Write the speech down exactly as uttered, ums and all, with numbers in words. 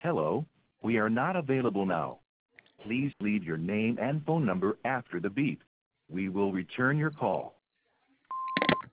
Hello, we are not available now. Please leave your name and phone number after the beep. We will return your call.